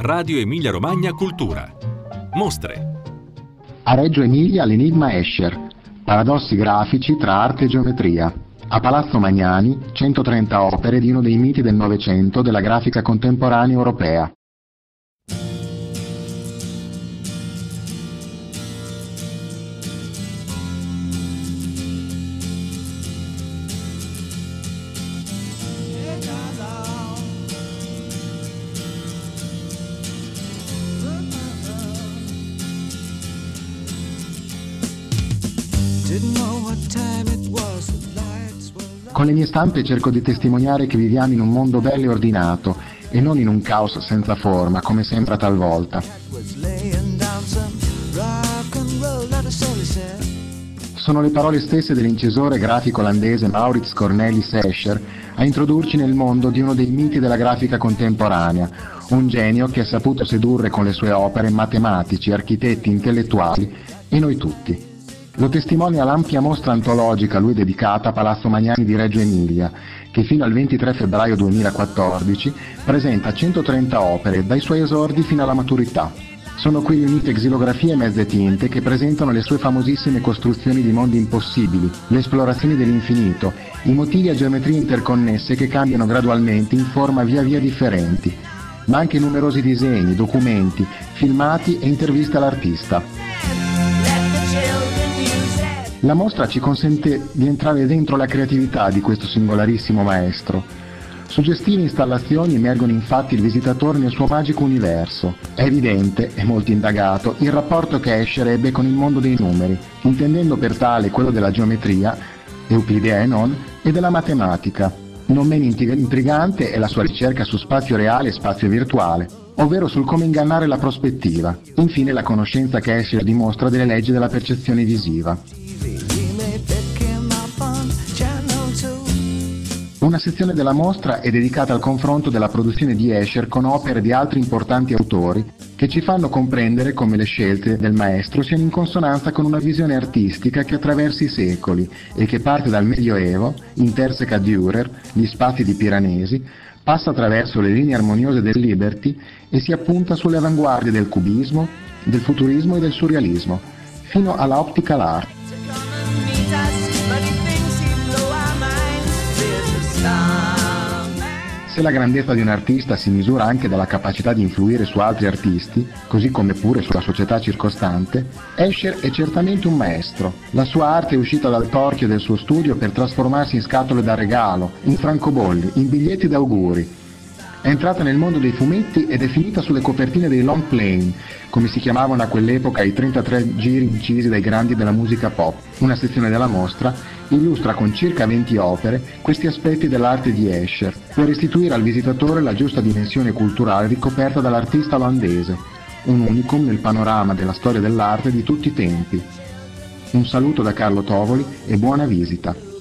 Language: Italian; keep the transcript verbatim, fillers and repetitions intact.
Radio Emilia Romagna Cultura. Mostre. A Reggio Emilia l'enigma Escher. Paradossi grafici tra arte e geometria. A Palazzo Magnani, centotrenta opere di uno dei miti del Novecento della grafica contemporanea europea. Con le mie stampe cerco di testimoniare che viviamo in un mondo bello e ordinato e non in un caos senza forma, come sembra talvolta. Sono le parole stesse dell'incisore grafico olandese Maurits Cornelis Escher a introdurci nel mondo di uno dei miti della grafica contemporanea, un genio che ha saputo sedurre con le sue opere matematici, architetti, intellettuali e noi tutti. Lo testimonia l'ampia mostra antologica a lui dedicata a Palazzo Magnani di Reggio Emilia, che fino al ventitré febbraio duemilaquattordici presenta centotrenta opere dai suoi esordi fino alla maturità. Sono qui riunite xilografie e mezze tinte che presentano le sue famosissime costruzioni di mondi impossibili, le esplorazioni dell'infinito, i motivi a geometrie interconnesse che cambiano gradualmente in forma via via differenti, ma anche numerosi disegni, documenti, filmati e interviste all'artista. La mostra ci consente di entrare dentro la creatività di questo singolarissimo maestro. Suggestive installazioni immergono infatti il visitatore nel suo magico universo. È evidente, e molto indagato, il rapporto che Escher ebbe con il mondo dei numeri, intendendo per tale quello della geometria, euclidea e non, e della matematica. Non meno intrigante è la sua ricerca su spazio reale e spazio virtuale, ovvero sul come ingannare la prospettiva. Infine la conoscenza che Escher dimostra delle leggi della percezione visiva. Una sezione della mostra è dedicata al confronto della produzione di Escher con opere di altri importanti autori che ci fanno comprendere come le scelte del maestro siano in consonanza con una visione artistica che attraversa i secoli e che parte dal Medioevo, interseca Dürer, gli spazi di Piranesi, passa attraverso le linee armoniose del Liberty e si appunta sulle avanguardie del cubismo, del futurismo e del surrealismo, fino alla optical art. Se la grandezza di un artista si misura anche dalla capacità di influire su altri artisti, così come pure sulla società circostante, Escher è certamente un maestro. La sua arte è uscita dal torchio del suo studio per trasformarsi in scatole da regalo, in francobolli, in biglietti d'auguri. È entrata nel mondo dei fumetti ed è finita sulle copertine dei long plane, come si chiamavano a quell'epoca i trentatré giri incisi dai grandi della musica pop. Una sezione della mostra illustra con circa venti opere questi aspetti dell'arte di Escher, per restituire al visitatore la giusta dimensione culturale ricoperta dall'artista olandese, un unicum nel panorama della storia dell'arte di tutti i tempi. Un saluto da Carlo Tovoli e buona visita.